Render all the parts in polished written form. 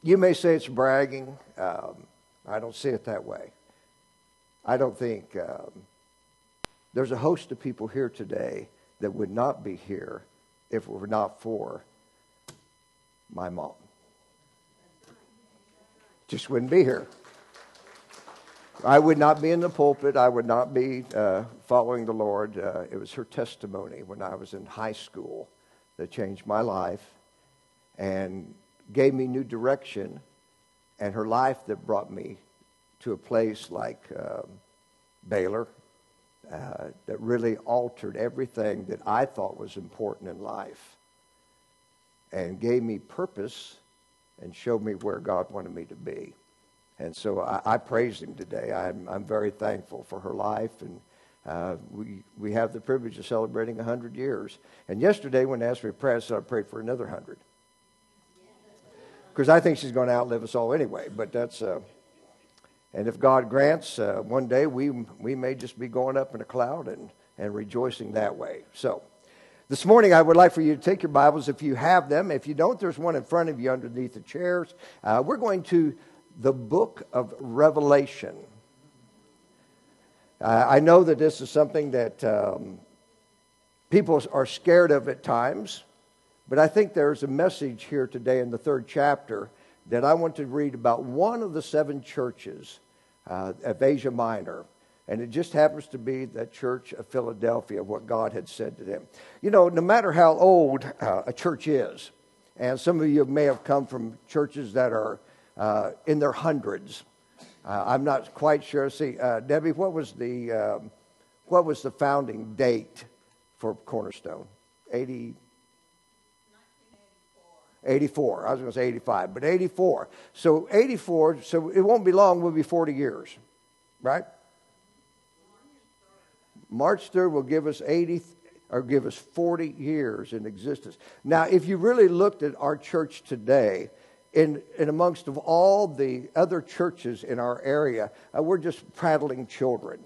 You may say it's bragging. I don't see it that way. I don't think there's a host of people here today that would not be here if it were not for my mom. Just wouldn't be here. I would not be in the pulpit. I would not be following the Lord. It was her testimony when I was in high school that changed my life and gave me new direction, and her life that brought me to a place like Baylor that really altered everything that I thought was important in life and gave me purpose and showed me where God wanted me to be. And so I praise him today. I'm very thankful for her life, and we have the privilege of celebrating 100 years. And yesterday when they asked me to pray, I said I prayed for another 100. Because I think she's going to outlive us all anyway. But that's, and if God grants, one day we may just be going up in a cloud and rejoicing that way. So this morning I would like for you to take your Bibles if you have them. If you don't, there's one in front of you underneath the chairs. We're going to the book of Revelation. I know that this is something that people are scared of at times, but I think there's a message here today in the 3rd chapter that I want to read about one of the 7 churches of Asia Minor. And it just happens to be that church of Philadelphia, what God had said to them. You know, no matter how old a church is, and some of you may have come from churches that are in their hundreds. I'm not quite sure. See, Debbie, what was the founding date for Cornerstone? 84. I was going to say 85, but 84. So 84. So it won't be long. We'll be 40 years, right? March 3rd will give us 40 years in existence. Now, if you really looked at our church today, in amongst of all the other churches in our area, we're just prattling children.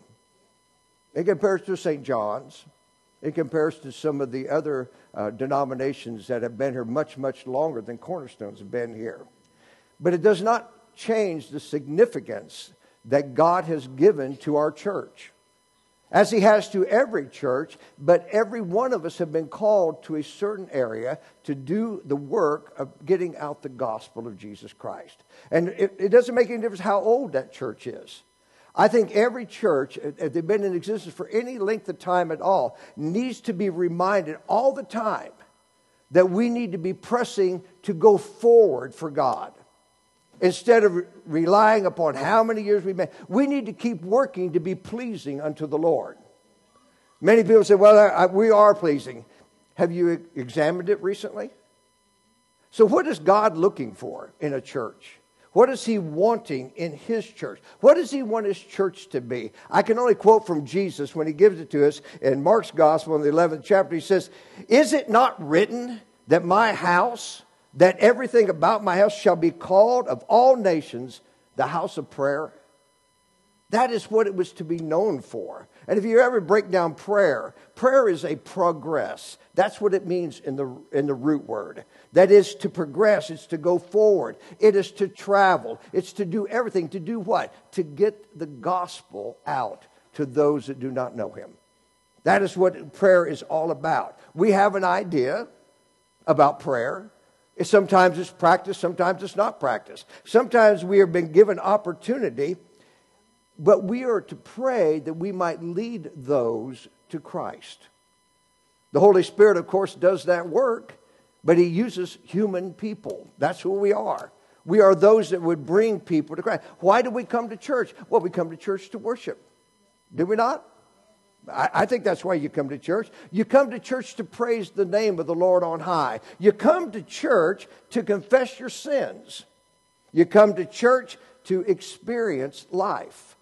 In comparison to St. John's, in comparison to some of the other denominations that have been here much, much longer than Cornerstones have been here. But it does not change the significance that God has given to our church, as he has to every church, but every one of us have been called to a certain area to do the work of getting out the gospel of Jesus Christ. And it doesn't make any difference how old that church is. I think every church, if they've been in existence for any length of time at all, needs to be reminded all the time that we need to be pressing to go forward for God. Instead of relying upon how many years we've made, we need to keep working to be pleasing unto the Lord. Many people say, well, we are pleasing. Have you examined it recently? So what is God looking for in a church? What is he wanting in his church? What does he want his church to be? I can only quote from Jesus when he gives it to us in Mark's Gospel in the 11th chapter. He says, is it not written that my house, that everything about my house shall be called of all nations the house of prayer? That is what it was to be known for. And if you ever break down prayer, prayer is a progress. That's what it means in the root word. That is to progress. It's to go forward. It is to travel. It's to do everything. To do what? To get the gospel out to those that do not know him. That is what prayer is all about. We have an idea about prayer. Sometimes it's practiced, sometimes it's not practiced. Sometimes we have been given opportunity, but we are to pray that we might lead those to Christ. The Holy Spirit, of course, does that work, but he uses human people. That's who we are. We are those that would bring people to Christ. Why do we come to church? Well, we come to church to worship. Do we not? I think that's why you come to church. You come to church to praise the name of the Lord on high. You come to church to confess your sins. You come to church to experience life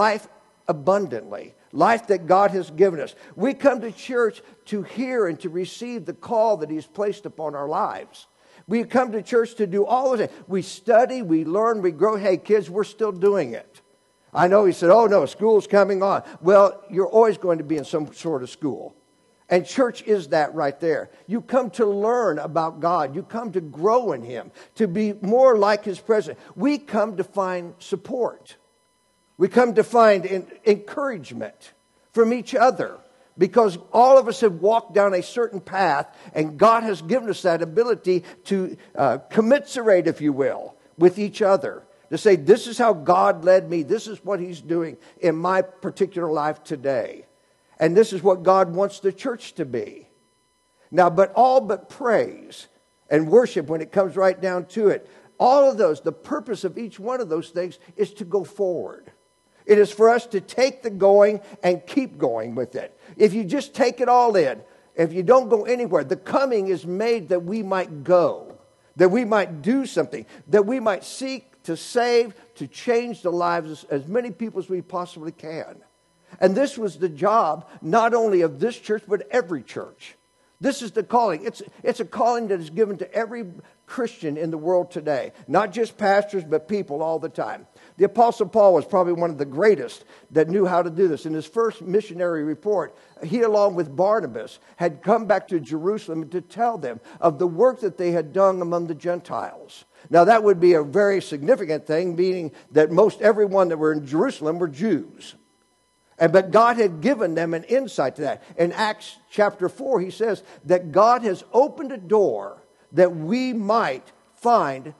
abundantly, life that God has given us. We come to church to hear and to receive the call that he's placed upon our lives. We come to church to do all of it. We study, we learn, we grow. Hey, kids, we're still doing it. I know he said, oh no, school's coming on. Well, you're always going to be in some sort of school. And church is that right there. You come to learn about God. You come to grow in Him, to be more like His presence. We come to find support. We come to find encouragement from each other, because all of us have walked down a certain path, and God has given us that ability to commiserate, if you will, with each other. To say, this is how God led me. This is what He's doing in my particular life today. And this is what God wants the church to be. Now, but praise and worship, when it comes right down to it, all of those, the purpose of each one of those things is to go forward. It is for us to take the going and keep going with it. If you just take it all in, if you don't go anywhere, the coming is made that we might go, that we might do something, that we might seek to save, to change the lives of as many people as we possibly can. And this was the job not only of this church, but every church. This is the calling. It's a calling that is given to every Christian in the world today. Not just pastors, but people all the time. The Apostle Paul was probably one of the greatest that knew how to do this. In his first missionary report, he, along with Barnabas, had come back to Jerusalem to tell them of the work that they had done among the Gentiles. Now, that would be a very significant thing, meaning that most everyone that were in Jerusalem were Jews. But God had given them an insight to that. In Acts chapter 4, he says that God has opened a door that we might find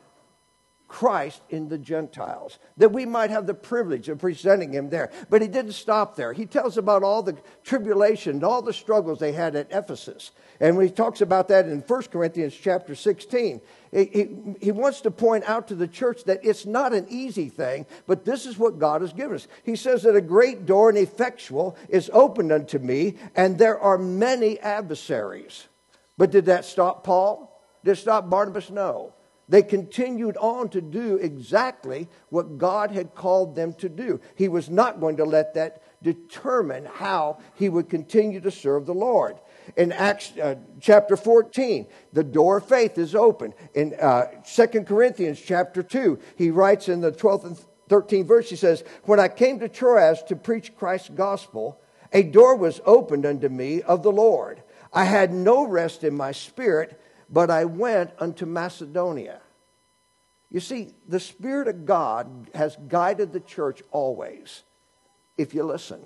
Christ in the Gentiles, that we might have the privilege of presenting Him there. But He didn't stop there. He tells about all the tribulation and all the struggles they had at Ephesus. And when he talks about that in 1 Corinthians chapter 16, he wants to point out to the church that it's not an easy thing, but this is what God has given us. He says that a great door and effectual is opened unto me, and there are many adversaries. But did that stop Paul? Did it stop Barnabas? No. They continued on to do exactly what God had called them to do. He was not going to let that determine how he would continue to serve the Lord. In Acts chapter 14, the door of faith is open. In 2 Corinthians chapter 2, he writes in the 12th and 13th verse, he says, when I came to Troas to preach Christ's gospel, a door was opened unto me of the Lord. I had no rest in my spirit, but I went unto Macedonia. You see, the Spirit of God has guided the church always, if you listen.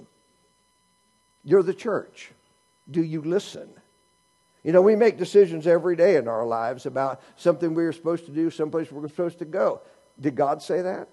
You're the church. Do you listen? You know, we make decisions every day in our lives about something we were supposed to do, someplace we're supposed to go. Did God say that?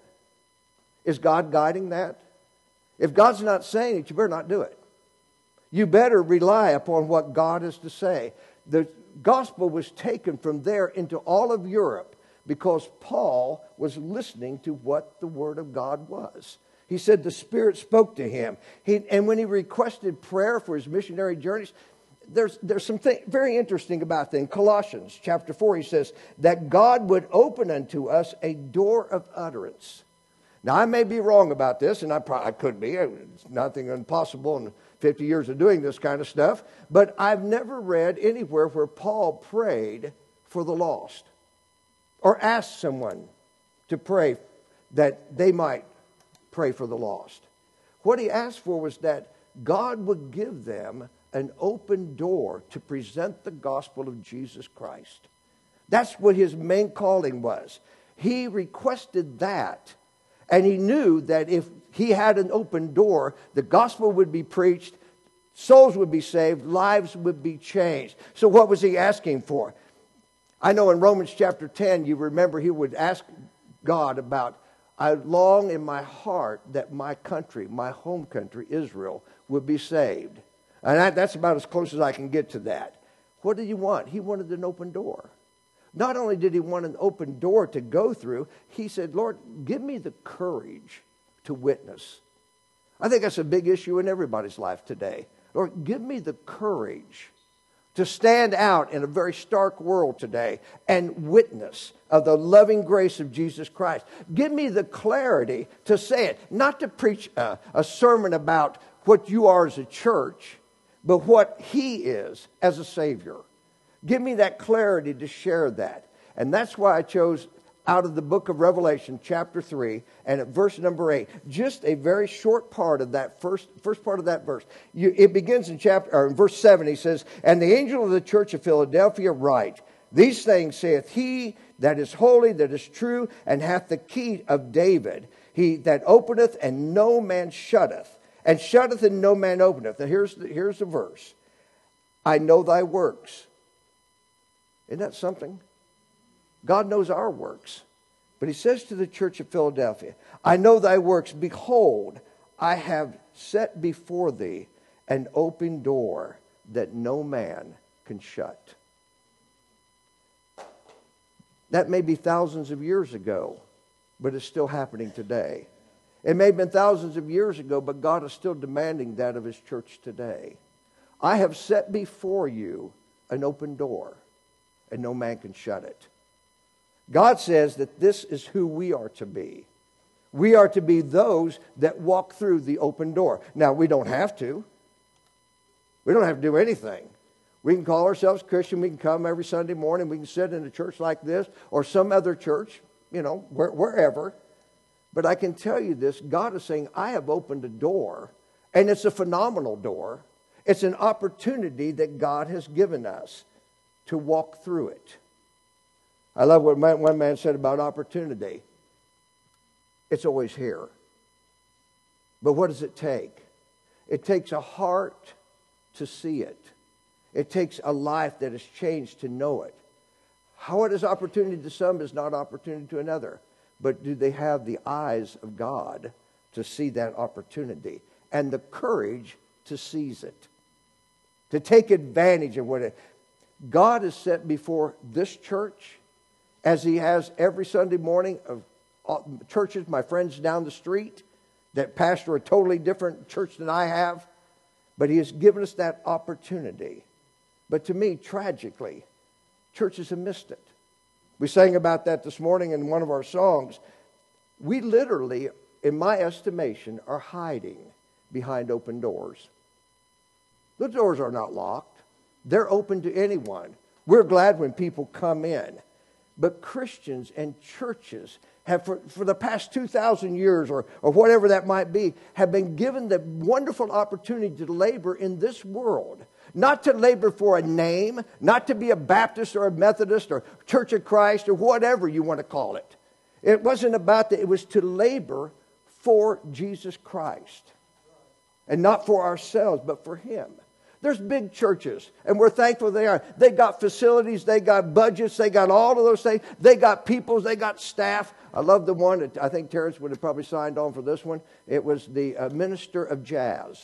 Is God guiding that? If God's not saying it, you better not do it. You better rely upon what God has to say. The gospel was taken from there into all of Europe because Paul was listening to what the Word of God was. He said the Spirit spoke to him. And when he requested prayer for his missionary journeys, there's something very interesting about that. In Colossians chapter 4, he says that God would open unto us a door of utterance. Now, I may be wrong about this, and I could be. It's nothing impossible in 50 years of doing this kind of stuff. But I've never read anywhere where Paul prayed for the lost or asked someone to pray that they might pray for the lost. What he asked for was that God would give them an open door to present the gospel of Jesus Christ. That's what his main calling was. He requested that. And he knew that if he had an open door, the gospel would be preached, souls would be saved, lives would be changed. So what was he asking for? I know in Romans chapter 10, you remember he would ask God about, I long in my heart that my country, my home country, Israel, would be saved. And that's about as close as I can get to that. What did he want? He wanted an open door. Not only did he want an open door to go through, he said, Lord, give me the courage to witness. I think that's a big issue in everybody's life today. Lord, give me the courage to stand out in a very stark world today and witness of the loving grace of Jesus Christ. Give me the clarity to say it, not to preach a sermon about what you are as a church, but what He is as a Savior. Give me that clarity to share that. And that's why I chose out of the book of Revelation, chapter 3, and at verse number 8. Just a very short part of that first part of that verse. It begins in verse 7. He says, "And the angel of the church of Philadelphia write, These things saith he that is holy, that is true, and hath the key of David. He that openeth, and no man shutteth, and shutteth, and no man openeth." Now here's the verse. "I know thy works." Isn't that something? God knows our works. But he says to the church of Philadelphia, "I know thy works. Behold, I have set before thee an open door that no man can shut." That may be thousands of years ago, but it's still happening today. It may have been thousands of years ago, but God is still demanding that of his church today. "I have set before you an open door, and no man can shut it." God says that this is who we are to be. We are to be those that walk through the open door. Now, we don't have to. We don't have to do anything. We can call ourselves Christian. We can come every Sunday morning. We can sit in a church like this or some other church, wherever. But I can tell you this, God is saying, I have opened a door, and it's a phenomenal door. It's an opportunity that God has given us to walk through it. I love what one man said about opportunity. It's always here. But what does it take? It takes a heart to see it. It takes a life that has changed to know it. How it is opportunity to some is not opportunity to another. But do they have the eyes of God to see that opportunity and the courage to seize it? To take advantage of what God has set before this church, as he has every Sunday morning of churches, my friends down the street, that pastor a totally different church than I have. But he has given us that opportunity. But to me, tragically, churches have missed it. We sang about that this morning in one of our songs. We literally, in my estimation, are hiding behind open doors. The doors are not locked. They're open to anyone. We're glad when people come in. But Christians and churches have, for the past 2,000 years or whatever that might be, have been given the wonderful opportunity to labor in this world. Not to labor for a name, not to be a Baptist or a Methodist or Church of Christ or whatever you want to call it. It wasn't about that. It was to labor for Jesus Christ. And not for ourselves, but for him. There's big churches, and we're thankful they are. They got facilities, they got budgets, they got all of those things. They got people, they got staff. I love the one that I think Terrence would have probably signed on for this one. It was the minister of jazz.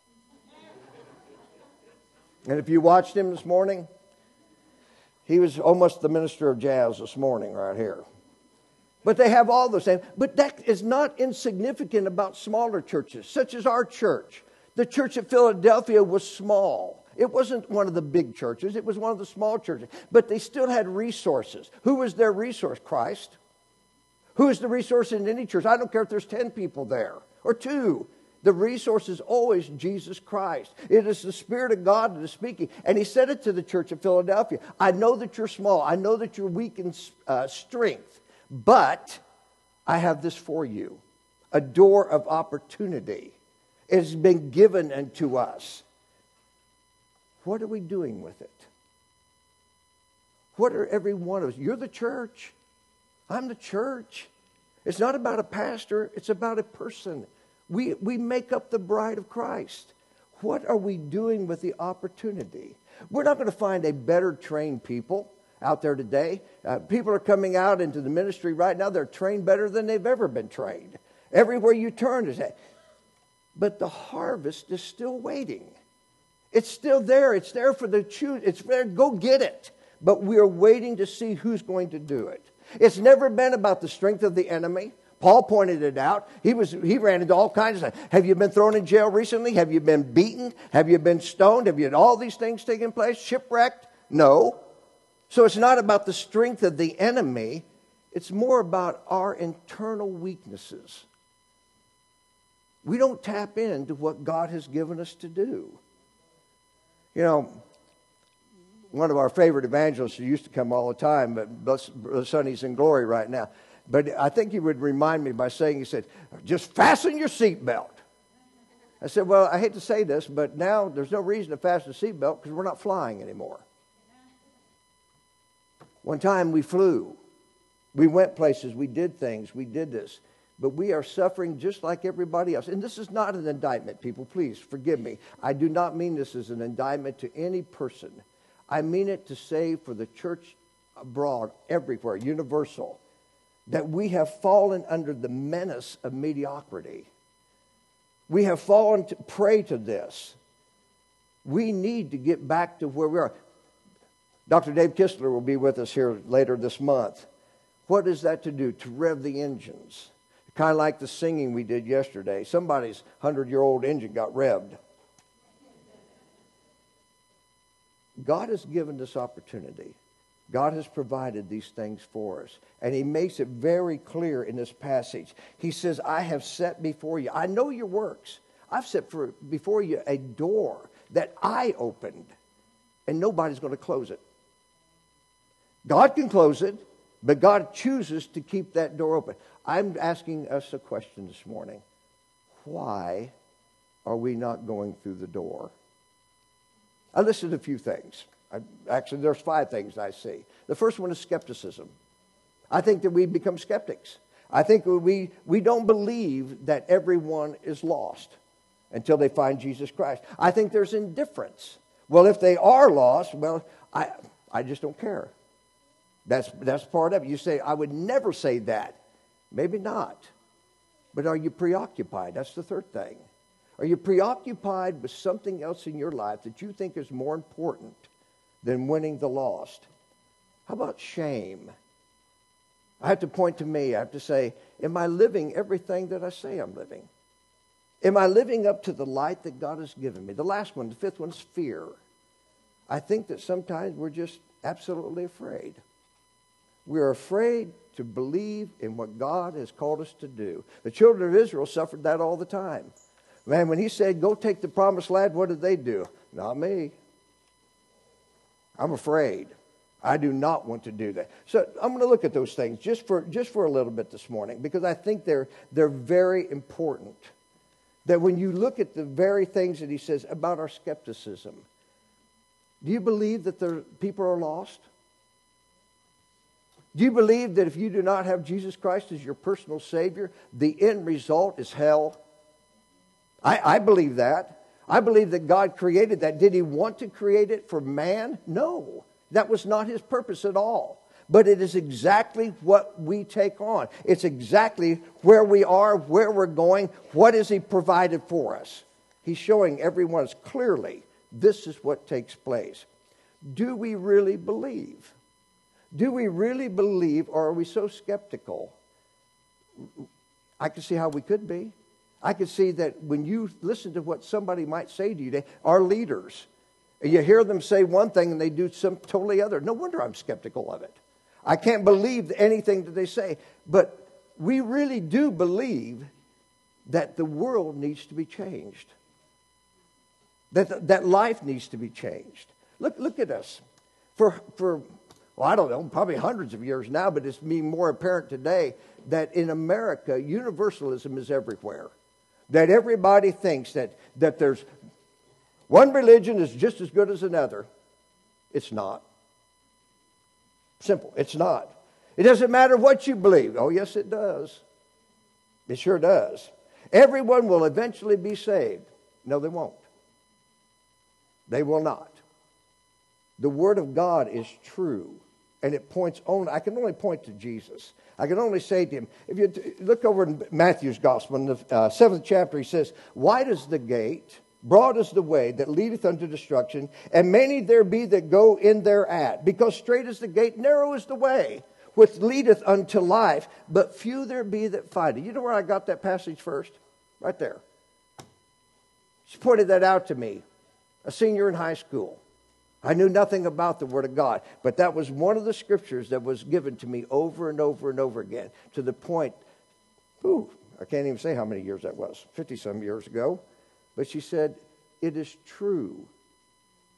And if you watched him this morning, he was almost the minister of jazz this morning right here. But they have all those things. But that is not insignificant about smaller churches, such as our church. The church at Philadelphia was small. It wasn't one of the big churches. It was one of the small churches. But they still had resources. Who was their resource? Christ. Who is the resource in any church? I don't care if there's 10 people there or 2. The resource is always Jesus Christ. It is the Spirit of God that is speaking. And he said it to the church of Philadelphia. I know that you're small. I know that you're weak in strength. But I have this for you. A door of opportunity. It has been given unto us. What are we doing with it? What are every one of us? You're the church. I'm the church. It's not about a pastor. It's about a person. We make up the bride of Christ. What are we doing with the opportunity? We're not going to find a better trained people out there today. People are coming out into the ministry right now. They're trained better than they've ever been trained. Everywhere you turn is that. But the harvest is still waiting. It's still there. It's there for the choose. It's there. Go get it. But we are waiting to see who's going to do it. It's never been about the strength of the enemy. Paul pointed it out. He ran into all kinds of stuff. Have you been thrown in jail recently? Have you been beaten? Have you been stoned? Have you had all these things taking place? Shipwrecked? No. So it's not about the strength of the enemy. It's more about our internal weaknesses. We don't tap into what God has given us to do. You know, one of our favorite evangelists who used to come all the time, but Brother Sonny's in glory right now. But I think he would remind me by saying, he said, just fasten your seatbelt. I said, well, I hate to say this, but now there's no reason to fasten a seatbelt because we're not flying anymore. One time we flew. We went places. We did things. We did this. But we are suffering just like everybody else. And this is not an indictment, people. Please forgive me. I do not mean this as an indictment to any person. I mean it to say for the church abroad, everywhere, universal, that we have fallen under the menace of mediocrity. We have fallen prey to this. We need to get back to where we are. Dr. Dave Kistler will be with us here later this month. What is that to do? To rev the engines. Kind of like the singing we did yesterday. Somebody's 100-year-old engine got revved. God has given this opportunity. God has provided these things for us. And he makes it very clear in this passage. He says, I have set before you. I know your works. I've set before you a door that I opened. And nobody's going to close it. God can close it, but God chooses to keep that door open. I'm asking us a question this morning. Why are we not going through the door? I listed a few things. Actually, there's 5 things I see. The first one is skepticism. I think that we become skeptics. I think we don't believe that everyone is lost until they find Jesus Christ. I think there's indifference. Well, if they are lost, well, I just don't care. That's part of it. You say, I would never say that. Maybe not. But are you preoccupied? That's the third thing. Are you preoccupied with something else in your life that you think is more important than winning the lost? How about shame? I have to point to me. I have to say, am I living everything that I say I'm living? Am I living up to the light that God has given me? The last one, the 5th one, is fear. I think that sometimes we're just absolutely afraid. We're afraid to believe in what God has called us to do. The children of Israel suffered that all the time. Man, when he said, go take the promised land, what did they do? Not me. I'm afraid. I do not want to do that. So I'm going to look at those things just for a little bit this morning, because I think they're very important. That when you look at the very things that he says about our skepticism, do you believe that people are lost? Do you believe that if you do not have Jesus Christ as your personal Savior, the end result is hell? I believe that. I believe that God created that. Did he want to create it for man? No. That was not his purpose at all. But it is exactly what we take on. It's exactly where we are, where we're going. What has he provided for us? He's showing everyone us clearly this is what takes place. Do we really believe? Do we really believe, or are we so skeptical? I can see how we could be. I can see that when you listen to what somebody might say to you today, our leaders, you hear them say one thing and they do some totally other. No wonder I'm skeptical of it. I can't believe anything that they say. But we really do believe that the world needs to be changed. That life needs to be changed. Look at us. For well, I don't know, probably hundreds of years now, but it's being more apparent today that in America, universalism is everywhere. That everybody thinks that there's one religion is just as good as another. It's not. Simple. It's not. It doesn't matter what you believe. Oh, yes, it does. It sure does. Everyone will eventually be saved. No, they won't. They will not. The Word of God is true. And it points only, I can only point to Jesus. I can only say to him, if you look over in Matthew's Gospel, in the 7th chapter, he says, wide is the gate, broad is the way that leadeth unto destruction, and many there be that go in thereat. Because straight is the gate, narrow is the way, which leadeth unto life, but few there be that find it. You know where I got that passage first? Right there. She pointed that out to me, a senior in high school. I knew nothing about the Word of God, but that was one of the scriptures that was given to me over and over and over again, to the point, I can't even say how many years that was, 50-some years ago. But she said, it is true.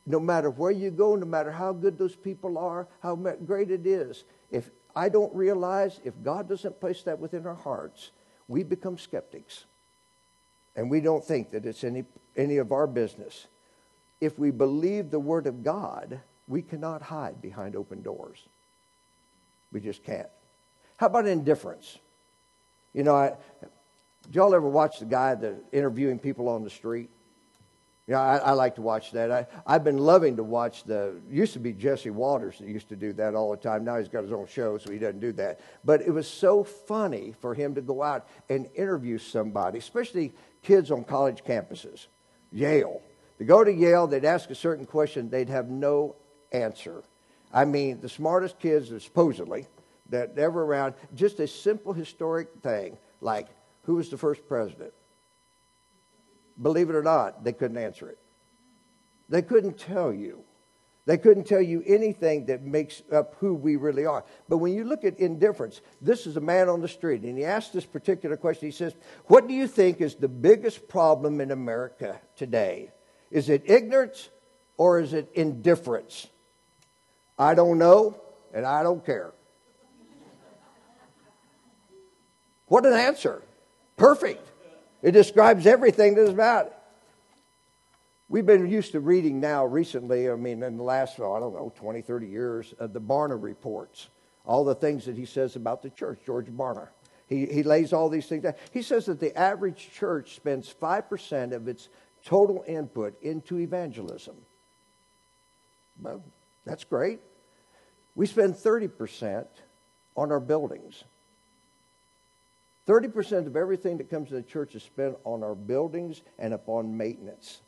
no matter where you go, no matter how good those people are, how great it is, if I don't realize, if God doesn't place that within our hearts, we become skeptics. And we don't think that it's any of our business. If we believe the Word of God, we cannot hide behind open doors. We just can't. How about indifference? You know, did y'all ever watch the guy that interviewing people on the street? Yeah, I like to watch that. I've been loving to watch used to be Jesse Waters that used to do that all the time. Now he's got his own show, so he doesn't do that. But it was so funny for him to go out and interview somebody, especially kids on college campuses. Yale. To go to Yale, they'd ask a certain question, they'd have no answer. I mean, the smartest kids, supposedly, that ever around, just a simple historic thing, like, who was the first president? Believe it or not, they couldn't answer it. They couldn't tell you. They couldn't tell you anything that makes up who we really are. But when you look at indifference, this is a man on the street, and he asked this particular question. He says, what do you think is the biggest problem in America today? Is it ignorance or is it indifference? I don't know, and I don't care. What an answer. Perfect. It describes everything that is about it. We've been used to reading now recently, in the last, 20, 30 years, the Barna reports. All the things that he says about the church, George Barna. He lays all these things down. He says that the average church spends 5% of its total input into evangelism. Well, that's great. We spend 30% on our buildings. 30% of everything that comes to the church is spent on our buildings and upon maintenance.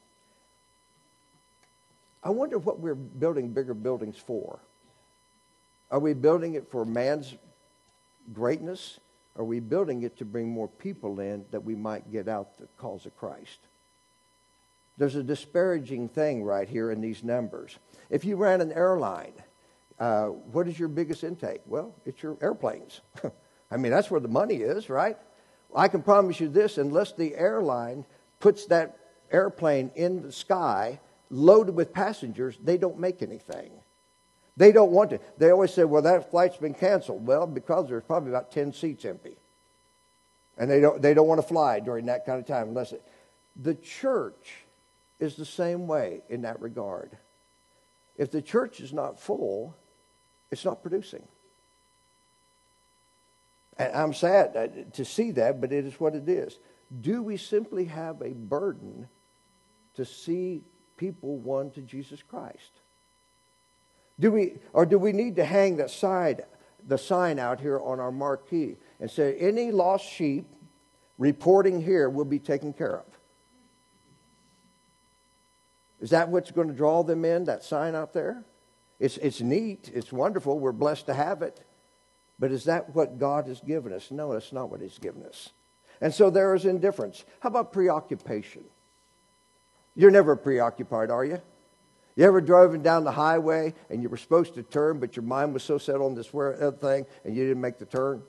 I wonder what we're building bigger buildings for. Are we building it for man's greatness? Are we building it to bring more people in that we might get out the cause of Christ? There's a disparaging thing right here in these numbers. If you ran an airline, what is your biggest intake? Well, it's your airplanes. That's where the money is, right? I can promise you this, unless the airline puts that airplane in the sky loaded with passengers, they don't make anything. They don't want to. They always say, well, that flight's been canceled. Well, because there's probably about 10 seats empty. And they don't want to fly during that kind of time. The church is the same way in that regard. If the church is not full, it's not producing. And I'm sad to see that, but it is what it is. Do we simply have a burden to see people won to Jesus Christ? Do we need to hang the sign out here on our marquee and say, any lost sheep reporting here will be taken care of? Is that what's going to draw them in, that sign out there? It's neat. It's wonderful. We're blessed to have it. But is that what God has given us? No, that's not what He's given us. And so there is indifference. How about preoccupation? You're never preoccupied, are you? You ever driving down the highway and you were supposed to turn, but your mind was so set on this other thing and you didn't make the turn?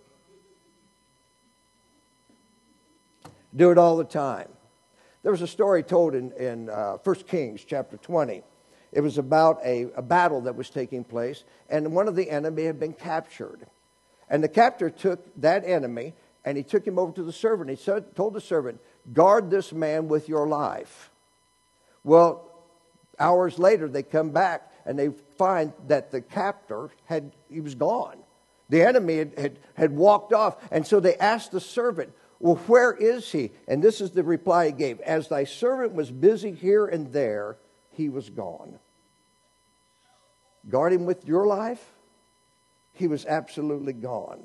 Do it all the time. There was a story told in 1 Kings chapter 20. It was about a battle that was taking place, and one of the enemy had been captured. And the captor took that enemy, and he took him over to the servant. He told the servant, guard this man with your life. Well, hours later, they come back, and they find that the captor he was gone. The enemy had walked off, and so they asked the servant, well, where is he? And this is the reply he gave. As thy servant was busy here and there, he was gone. Guard him with your life? He was absolutely gone.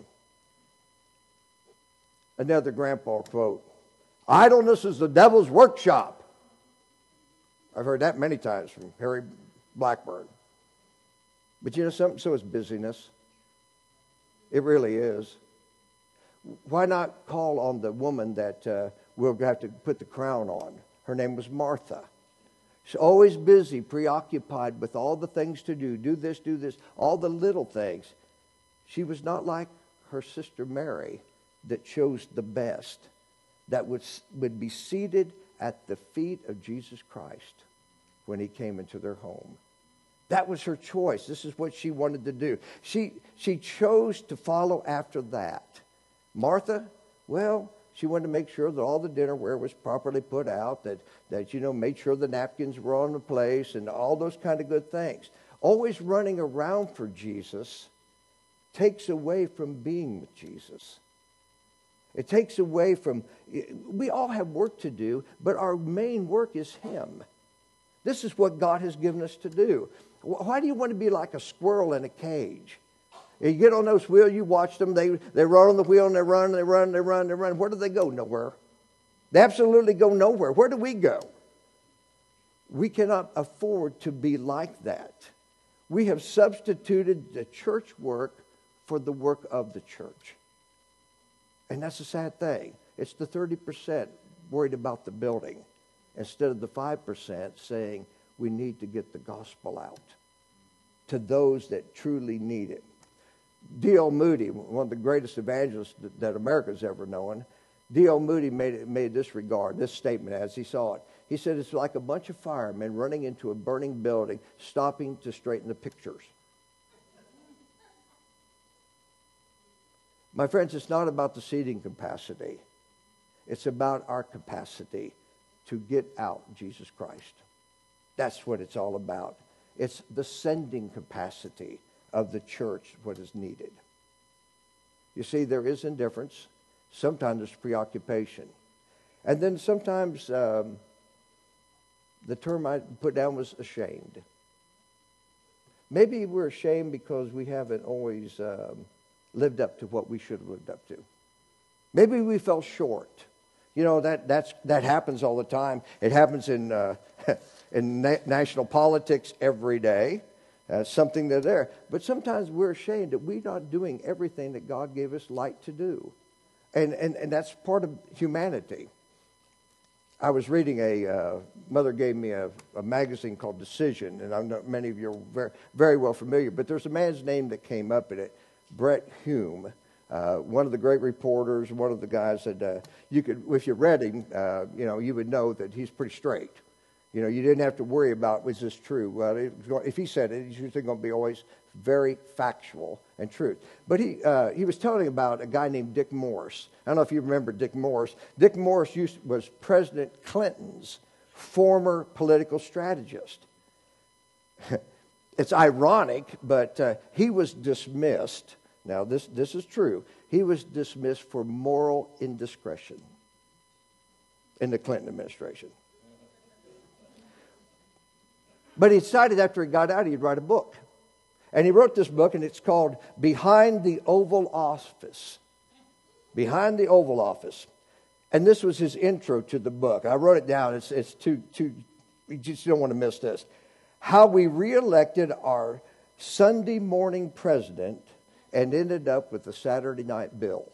Another grandpa quote. Idleness is the devil's workshop. I've heard that many times from Harry Blackburn. But you know something? So is busyness. It really is. Why not call on the woman that we'll have to put the crown on? Her name was Martha. She's always busy, preoccupied with all the things to do this, all the little things. She was not like her sister Mary that chose the best, that would be seated at the feet of Jesus Christ. when he came into their home. That was her choice. This is what she wanted to do. She chose to follow after that. Martha, well, she wanted to make sure that all the dinnerware was properly put out, that made sure the napkins were on the place and all those kind of good things. Always running around for Jesus takes away from being with Jesus. It takes away from, we all have work to do, but our main work is Him. This is what God has given us to do. Why do you want to be like a squirrel in a cage? You get on those wheels, you watch them, they run on the wheel and they run. Where do they go? Nowhere. They absolutely go nowhere. Where do we go? We cannot afford to be like that. We have substituted the church work for the work of the church. And that's a sad thing. It's the 30% worried about the building instead of the 5% saying we need to get the gospel out to those that truly need it. D.L. Moody, one of the greatest evangelists that America's ever known, D.L. Moody made this statement as he saw it. He said, it's like a bunch of firemen running into a burning building, stopping to straighten the pictures. My friends, it's not about the seating capacity. It's about our capacity to get out Jesus Christ. That's what it's all about. It's the sending capacity of the church, what is needed. You see, there is indifference. Sometimes there's preoccupation. And then sometimes the term I put down was ashamed. Maybe we're ashamed because we haven't always lived up to what we should have lived up to. Maybe we fell short. You know, that happens all the time. It happens in national politics every day. Something that's there. But sometimes we're ashamed that we're not doing everything that God gave us light to do. And that's part of humanity. I was reading Mother gave me a magazine called Decision, and I know many of you are very, very well familiar, but there's a man's name that came up in it, Brett Hume, one of the great reporters, one of the guys that you could, if you read him, you would know that he's pretty straight. You know, you didn't have to worry about, was this true? Well, if he said it, it's usually going to be always very factual and true. But he was telling about a guy named Dick Morris. I don't know if you remember Dick Morris. Dick Morris was President Clinton's former political strategist. It's ironic, but he was dismissed. Now, this is true. He was dismissed for moral indiscretion in the Clinton administration. But he decided after he got out, he'd write a book. And he wrote this book, and it's called Behind the Oval Office. Behind the Oval Office. And this was his intro to the book. I wrote it down. It's too you just don't want to miss this. How we reelected our Sunday morning president and ended up with the Saturday night bill.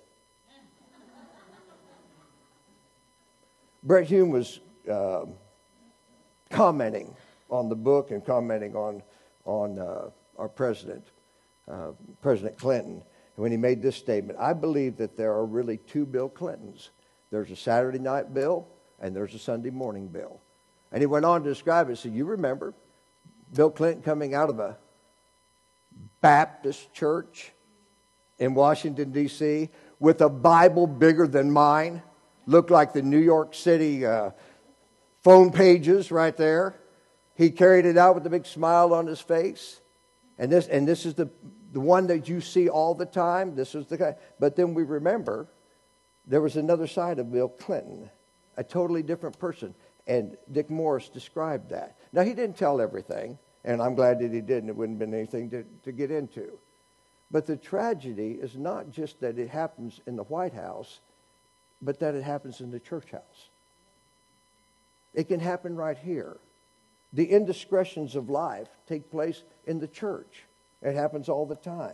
Brett Hume was commenting on the book and commenting on our president, President Clinton, when he made this statement. I believe that there are really two Bill Clintons. There's a Saturday night bill and there's a Sunday morning bill. And he went on to describe it. So you remember Bill Clinton coming out of a Baptist church in Washington, D.C. with a Bible bigger than mine. Looked like the New York City phone pages right there. He carried it out with a big smile on his face. And this is the one that you see all the time. This is the guy. But then we remember there was another side of Bill Clinton, a totally different person. And Dick Morris described that. Now, he didn't tell everything, and I'm glad that he didn't. It wouldn't have been anything to get into. But the tragedy is not just that it happens in the White House, but that it happens in the church house. It can happen right here. The indiscretions of life take place in the church. It happens all the time.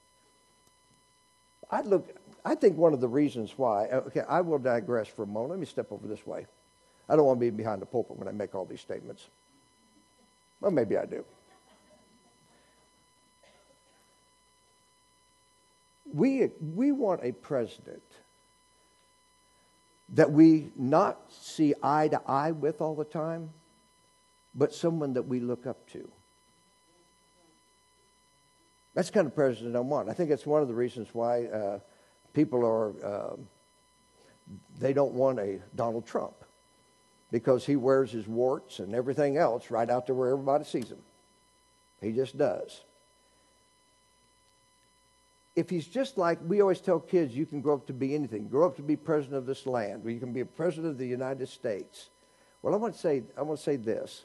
I think one of the reasons why, okay, I will digress for a moment. Let me step over this way. I don't want to be behind the pulpit when I make all these statements. Well, maybe I do. We want a president that we not see eye to eye with all the time, but someone that we look up to. That's the kind of president I want. I think that's one of the reasons why people are, they don't want a Donald Trump, because he wears his warts and everything else right out there where everybody sees him. He just does. If he's just like, we always tell kids, you can grow up to be anything. Grow up to be president of this land, or you can be a president of the United States. Well, I want to say this.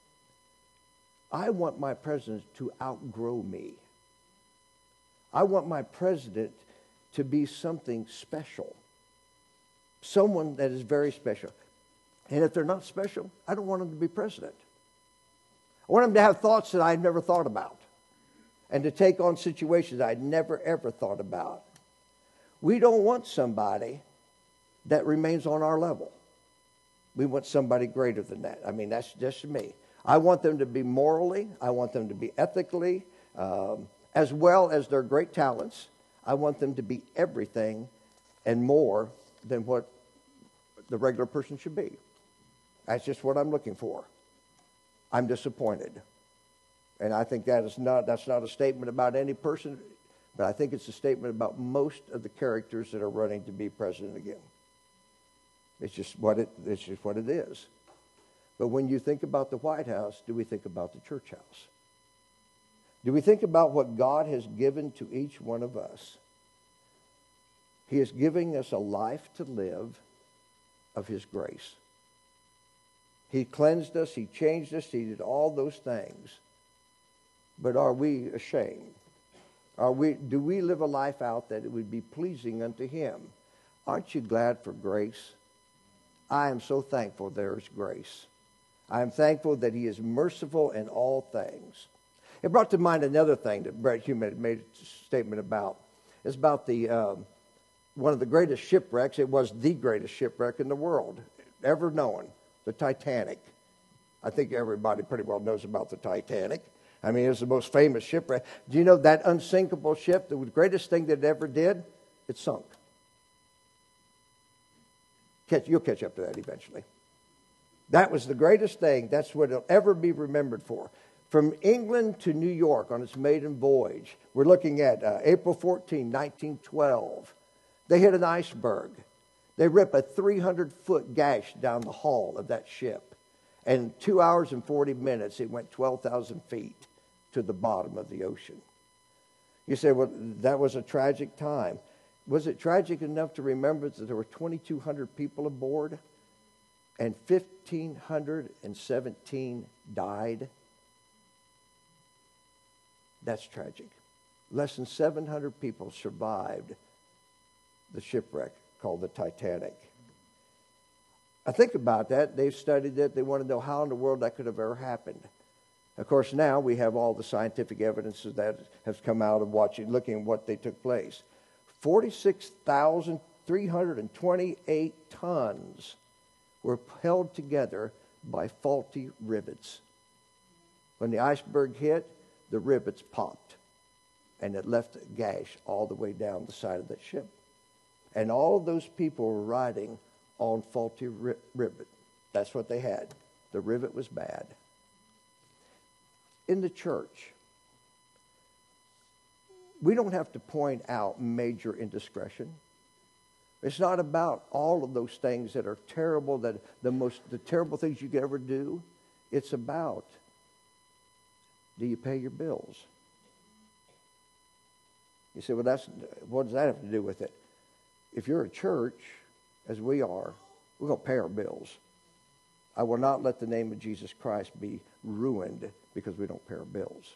I want my president to outgrow me. I want my president to be something special. Someone that is very special. And if they're not special, I don't want them to be president. I want them to have thoughts that I've never thought about, and to take on situations I'd never, ever thought about. We don't want somebody that remains on our level. We want somebody greater than that. I mean, that's just me. I want them to be morally. I want them to be ethically, as well as their great talents. I want them to be everything and more than what the regular person should be. That's just what I'm looking for. I'm disappointed. And I think that's not a statement about any person, but I think it's a statement about most of the characters that are running to be president again. It's just what it is. But when you think about the White House, do we think about the church house? Do we think about what God has given to each one of us? He is giving us a life to live of His grace. He cleansed us, He changed us, He did all those things. But are we ashamed? Do we live a life out that it would be pleasing unto Him? Aren't you glad for grace? I am so thankful there is grace. I am thankful that He is merciful in all things. It brought to mind another thing that Brett Hume made a statement about. It's about the one of the greatest shipwrecks. It was the greatest shipwreck in the world ever known, the Titanic. I think everybody pretty well knows about the Titanic. I mean, it was the most famous shipwreck. Do you know that unsinkable ship, the greatest thing that it ever did? It sunk. You'll catch up to that eventually. That was the greatest thing. That's what it'll ever be remembered for. From England to New York on its maiden voyage, we're looking at April 14, 1912. They hit an iceberg. They rip a 300-foot gash down the hull of that ship. And in 2 hours and 40 minutes, it went 12,000 feet to the bottom of the ocean. You say, well, that was a tragic time. Was it tragic enough to remember that there were 2,200 people aboard and 1,517 died? That's tragic. Less than 700 people survived the shipwreck called the Titanic. I think about that. They've studied it. They want to know how in the world that could have ever happened. Of course, now we have all the scientific evidence that has come out of looking at what they took place. 46,328 tons were held together by faulty rivets. When the iceberg hit, the rivets popped, and it left a gash all the way down the side of that ship. And all of those people were riding on faulty rivet. That's what they had. The rivet was bad. In the church, we don't have to point out major indiscretion. It's not about all of those things that are terrible, that the terrible things you could ever do. It's about, do you pay your bills? You say, well, what does that have to do with it? If you're a church, as we are, we're going to pay our bills. I will not let the name of Jesus Christ be ruined because we don't pay our bills.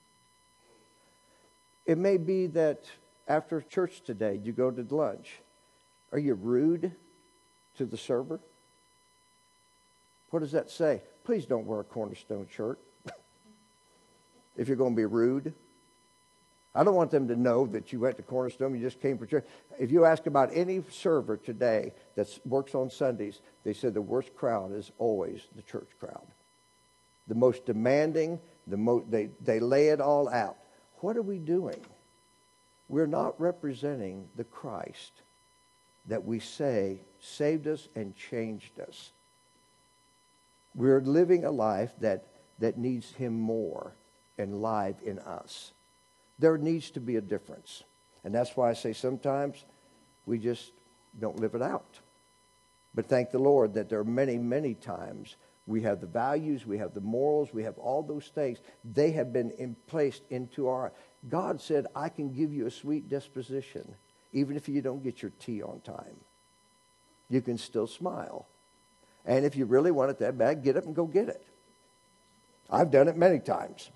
It may be that after church today, you go to lunch. Are you rude to the server? What does that say? Please don't wear a Cornerstone shirt if you're going to be rude. I don't want them to know that you went to Cornerstone, you just came for church. If you ask about any server today that works on Sundays, they said the worst crowd is always the church crowd. The most demanding, they lay it all out. What are we doing? We're not representing the Christ that we say saved us and changed us. We're living a life that needs him more and live in us. There needs to be a difference. And that's why I say sometimes we just don't live it out. But thank the Lord that there are many, many times we have the values, we have the morals, we have all those things. They have been placed into our... God said, I can give you a sweet disposition, even if you don't get your tea on time. You can still smile. And if you really want it that bad, get up and go get it. I've done it many times.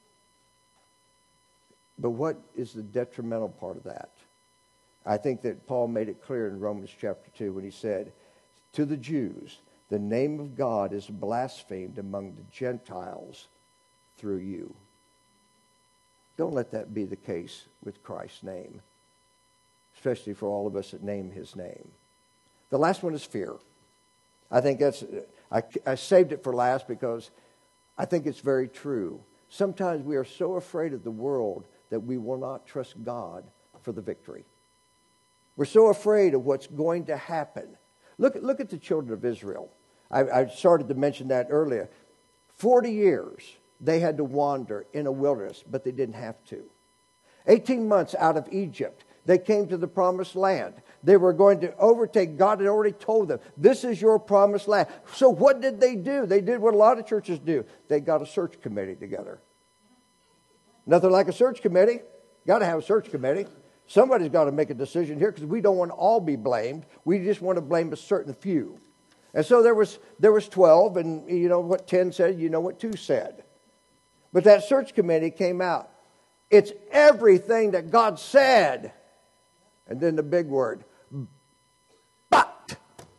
But what is the detrimental part of that? I think that Paul made it clear in Romans chapter 2 when he said, to the Jews, the name of God is blasphemed among the Gentiles through you. Don't let that be the case with Christ's name, especially for all of us that name his name. The last one is fear. I think I saved it for last because I think it's very true. Sometimes we are so afraid of the world that we will not trust God for the victory. We're so afraid of what's going to happen. Look at the children of Israel. I started to mention that earlier. 40 years they had to wander in a wilderness, but they didn't have to. 18 months out of Egypt, they came to the promised land. They were going to overtake. God had already told them, this is your promised land. So what did they do? They did what a lot of churches do. They got a search committee together. Nothing like a search committee. Got to have a search committee. Somebody's got to make a decision here because we don't want to all be blamed. We just want to blame a certain few. And so there was 12, and you know what 10 said, you know what 2 said. But that search committee came out. It's everything that God said. And then the big word, but.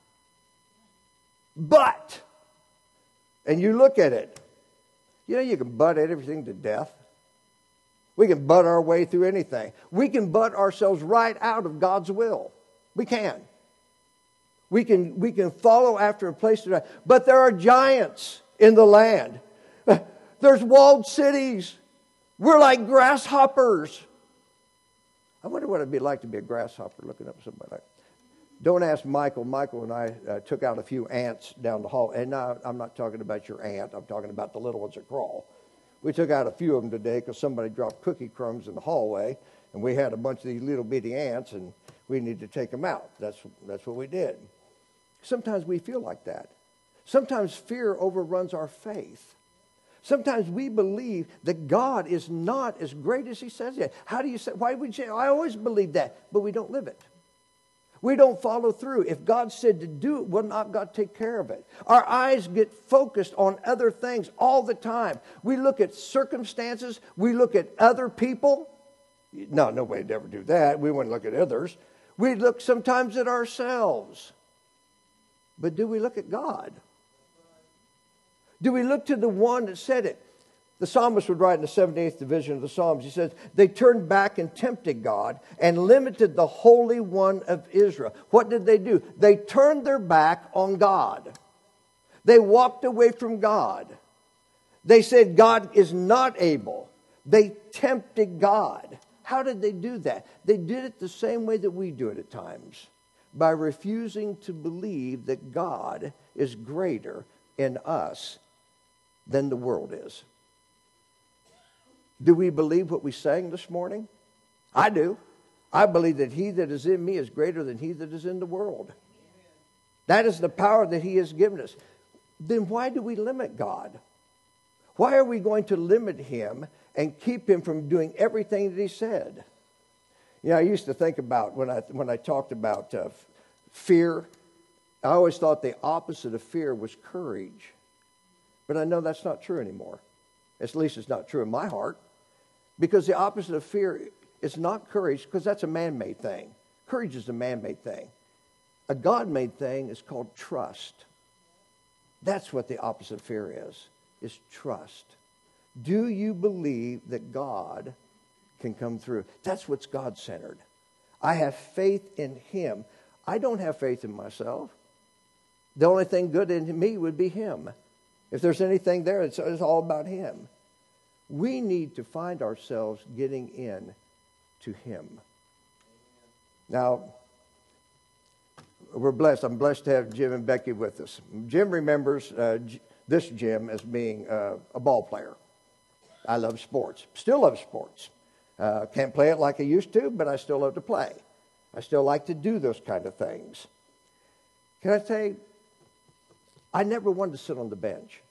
But. And you look at it. You know, you can butt everything to death. We can butt our way through anything. We can butt ourselves right out of God's will. We can. We can follow after a place to die. But there are giants in the land. There's walled cities. We're like grasshoppers. I wonder what it'd be like to be a grasshopper, looking up somebody like that. Don't ask Michael. Michael and I took out a few ants down the hall. And now I'm not talking about your ant. I'm talking about the little ones that crawl. We took out a few of them today because somebody dropped cookie crumbs in the hallway. And we had a bunch of these little bitty ants, and we needed to take them out. That's what we did. Sometimes we feel like that. Sometimes fear overruns our faith. Sometimes we believe that God is not as great as he says he is. How do you say? Why would you? I always believe that, but we don't live it. We don't follow through. If God said to do it, will not God take care of it? Our eyes get focused on other things all the time. We look at circumstances. We look at other people. No, nobody'd ever do that. We wouldn't look at others. We look sometimes at ourselves. But do we look at God? Do we look to the one that said it? The psalmist would write in the 78th division of the Psalms, he says, they turned back and tempted God and limited the Holy One of Israel. What did they do? They turned their back on God. They walked away from God. They said God is not able. They tempted God. How did they do that? They did it the same way that we do it at times, by refusing to believe that God is greater in us than the world is. Do we believe what we sang this morning? I do. I believe that he that is in me is greater than he that is in the world. That is the power that he has given us. Then why do we limit God? Why are we going to limit him and keep him from doing everything that he said? You know, I used to think about when I talked about fear, I always thought the opposite of fear was courage. But I know that's not true anymore. At least it's not true in my heart. Because the opposite of fear is not courage, because that's a man-made thing. Courage is a man-made thing. A God-made thing is called trust. That's what the opposite of fear is trust. Do you believe that God can come through? That's what's God-centered. I have faith in him. I don't have faith in myself. The only thing good in me would be him. If there's anything there, it's all about him. We need to find ourselves getting in to him. Now, we're blessed. I'm blessed to have Jim and Becky with us. Jim remembers this gym as being a ball player. I love sports. Still love sports. Can't play it like I used to, but I still love to play. I still like to do those kind of things. Can I say, I never wanted to sit on the bench.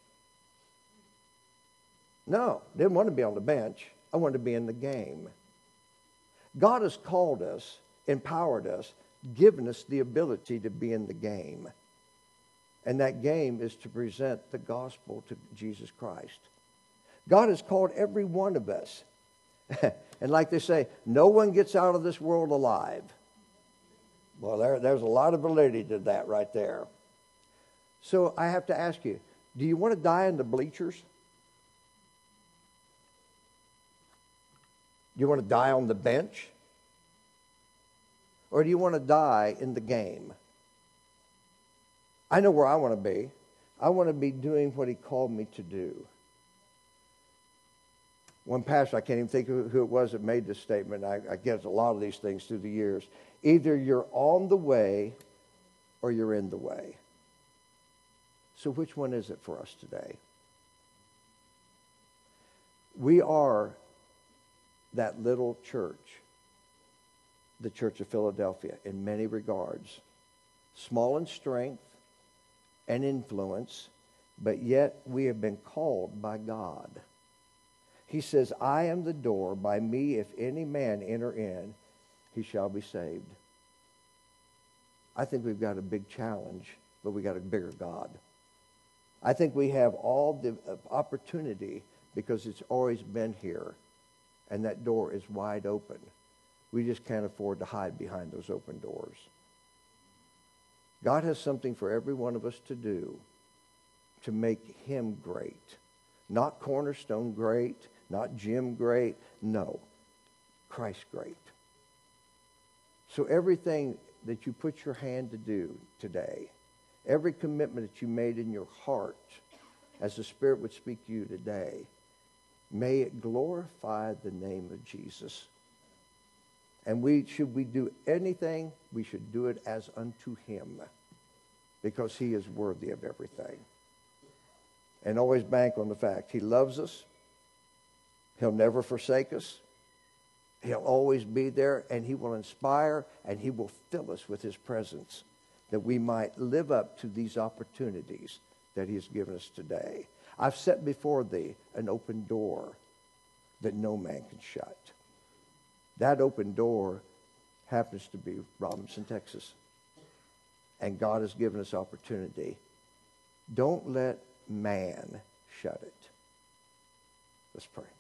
No, didn't want to be on the bench. I wanted to be in the game. God has called us, empowered us, given us the ability to be in the game. And that game is to present the gospel to Jesus Christ. God has called every one of us. And like they say, no one gets out of this world alive. Well, there's a lot of validity to that right there. So I have to ask you, do you want to die in the bleachers? Do you want to die on the bench? Or do you want to die in the game? I know where I want to be. I want to be doing what he called me to do. One pastor, I can't even think of who it was that made this statement. I get a lot of these things through the years. Either you're on the way or you're in the way. So which one is it for us today? We are that little church, the Church of Philadelphia, in many regards. Small in strength and influence, but yet we have been called by God. He says, I am the door. By me, if any man enter in, he shall be saved. I think we've got a big challenge, but we got a bigger God. I think we have all the opportunity because it's always been here, and that door is wide open. We just can't afford to hide behind those open doors. God has something for every one of us to do to make him great. Not Cornerstone great, not Jim great. No, Christ great. So everything that you put your hand to do today, every commitment that you made in your heart, as the Spirit would speak to you today, may it glorify the name of Jesus. And should we do anything, we should do it as unto him, because he is worthy of everything. And always bank on the fact he loves us. He'll never forsake us. He'll always be there, and he will inspire, and he will fill us with his presence, that we might live up to these opportunities that he has given us today. I've set before thee an open door that no man can shut. That open door happens to be Robinson, Texas. And God has given us opportunity. Don't let man shut it. Let's pray.